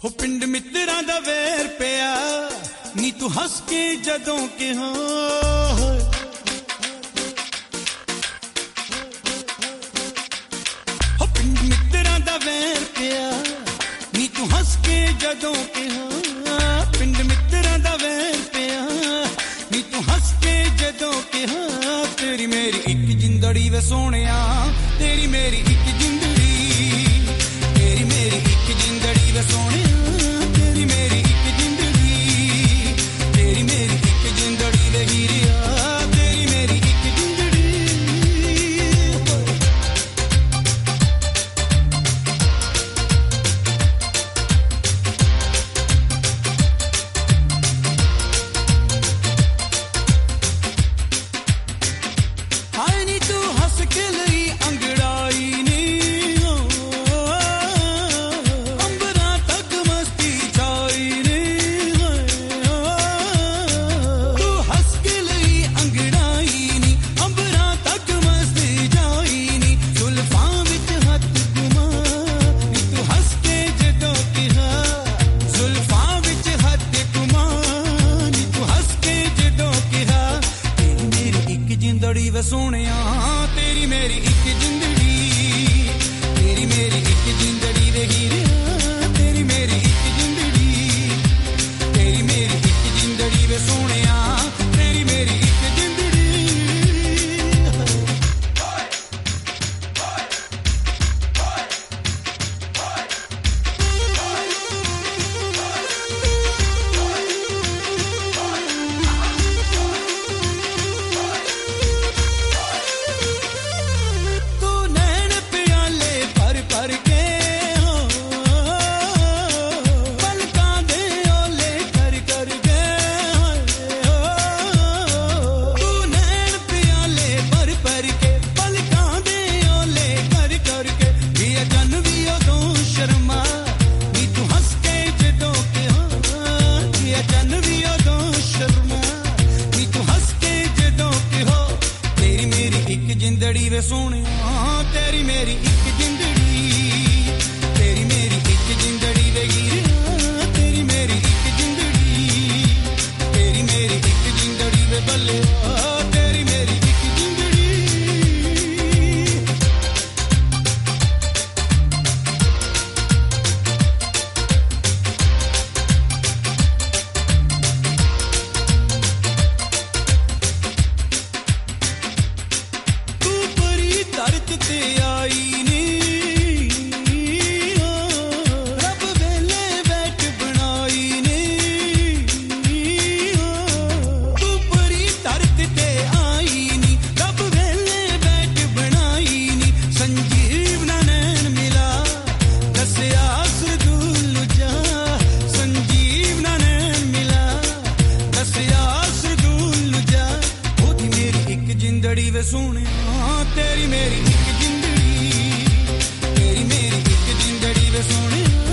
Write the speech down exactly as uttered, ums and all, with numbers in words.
हो पिंड मित्रा दा वेर पिया नी तू हस के जदों के हाँ हो पिंड मित्रा दा वेर पिया नी तू हस के जदों के हाँ पिंड मित्रा दा वेर पिया नी तू हस के जदों के हाँ तेरी मेरी एक जिंदड़ी वे सोनिया तेरी मेरी एक जिंदड़ी तेरी मेरी एक जिंदड़ी वे सोनिया तेरी मेरी एक जिंदड़ी तेरी मेरी एक जिंदड़ी वे हीरिया तेरी मेरी एक जिंदड़ी हाय नी तू हंस के लई अंगड़ाई नी अंबरा तक मस्ती छाई नी तू हंस के लई अंगड़ाई नी अंबरा तक मस्ती छाई नी जुल्फां विच हथ घुमा नी तू हंस के जदों किहा जुल्फां विच हथ घुमा नी तू हंस के जदों किहा तेरी मेरी एक जिंदड़ी वे सोनिया तेरी मेरी एक जिंदड़ी तेरी मेरी एक जिंदड़ी वे हीरिया तेरी मेरी एक जिंदड़ी तेरी मेरी एक जिंदड़ी वे सोनिया तेरी मेरी एक जिंदड़ी तू नैन प्याले भर भर के हो पलकां दे ओले कर कर के तू नैन प्याले भर भर के पलकां दे ओले कर कर के भी जन भी उदों शर्मा नी तू हंस के जदों के हाँ भी जन भी उदों शर्मा नी तू हंस के जदों के हो तेरी मेरी एक जिंदड़ी वे सोनिया तेरी मेरी एक जिंदड़ी तेरी मेरी एक जिंदड़ी वे हीरिया तेरी मेरी एक जिंदड़ी तेरी मेरी एक जिंदड़ी वे बल्ले तेरी मेरी एक जिंदड़ी तू परी धरत ते आई नी रब वेले बैठ बनाई नी तू परी धरत ते आई नी रब वेले बैठ बनाई नी संजीव ना नैन मिला दसिया सरदूल जा संजीव ना नैन मिला दसिया सरदूल जा ओदी मेरी एक जिंदड़ी वे सोनिया तेरी मेरी एक जिंदड़ी तेरी मेरी एक जिंदड़ी वे सोनिया